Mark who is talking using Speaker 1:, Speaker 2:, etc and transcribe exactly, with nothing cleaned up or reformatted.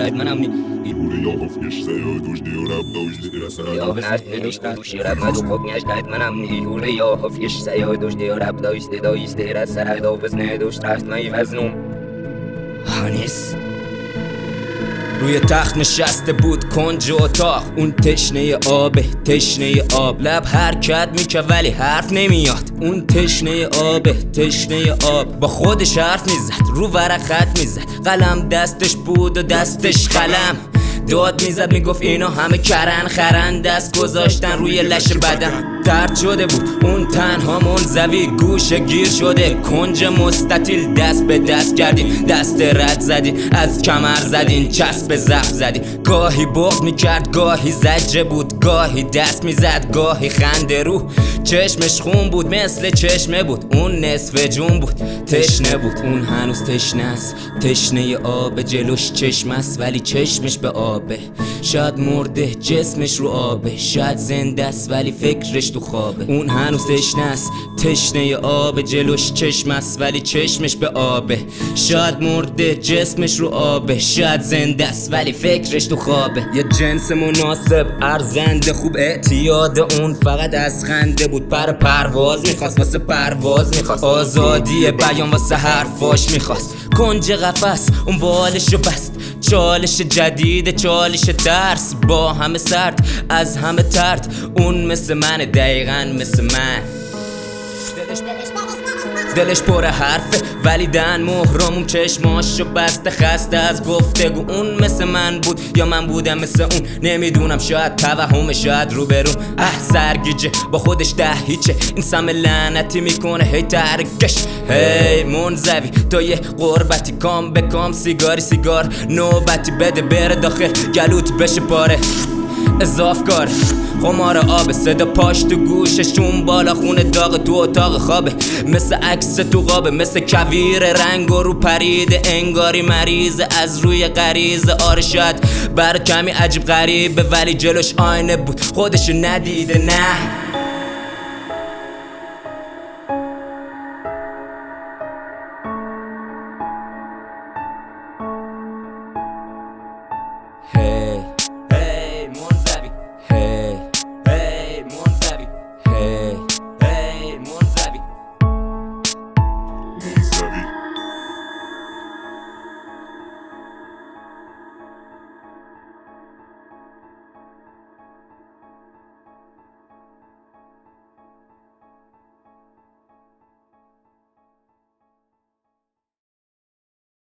Speaker 1: اشتاید منم نی
Speaker 2: Jure jag har fjärsta jag dusch det och rabba och det är sådär.
Speaker 1: Jag vet inte hur ska du köra med du kom jag اشتاید منم نی Jure jag har fjärsta jag dusch det och rabba och det är sådär سرای دو بزنه du straft mig وزنم هانیس روی تخت نشسته بود کنج اتاق اون تشنه آبه تشنه آب لب حرکت میکه ولی حرف نمیاد اون تشنه آبه تشنه آب با خودش حرف میزد رو ورق خط میزد قلم دستش بود و دستش قلم داد میزد میگفت اینا همه کرن خرن دست گذاشتن روی لش بدن درد شده بود اون تنها منزوی گوشه گیر شده کنج مستطیل دست به دست کردیم دست رد زدی از کمر زدین چسب زخم زدی گاهی بغض میکرد گاهی زجه بود گاهی دست میزد گاهی خنده رو چشمش خون بود مثل چشمه بود اون نصف جون بود تشنه بود اون هنوز تشنه است تشنه آب جلوش چشم است ولی چشمش به آبه شاید مرده جسمش رو آبه شاید زنده است ولی فکرش تو خوابه اون هنوز تشنه است تشنه آب جلوش چشم است ولی چشمش به آبه شاید مرده جسمش رو آبه شاید زنده است ولی فکرش تو خوابه یه جنس مناسب ارزنده خوب اعتیاد اون فقط از خنده بود پر پرواز میخواست واسه پرواز میخواست آزادی بیان واسه حرفاش میخواست کنج قفس اون بالشو بست چالش جدید چالش ترس با همه سرد از همه ترد اون مثل من دقیقاً مثل من دلش دلش پر حرفه ولی دن محرموم چشماشو بسته خسته از گفتگو اون مثل من بود یا من بودم مثل اون نمیدونم شاید توهمه شاید روبروم اه سرگیجه با خودش ده هیچه این سم لعنتی میکنه هی ترکش هی منزوی تا یه قربتی کام به کام سیگاری سیگار نوبتی بده بره داخل گلوت بشه پاره اضاف کار خمار آب صدا پاش تو گوششون بالا خونه داغ تو اتاق خوابه مثل عکس تو قابه مثل کویر رنگ و رو پرید انگاری مریض از روی غریزه آره شاید بر کمی عجیب غریبه ولی جلوش آینه بود خودشو ندیده نه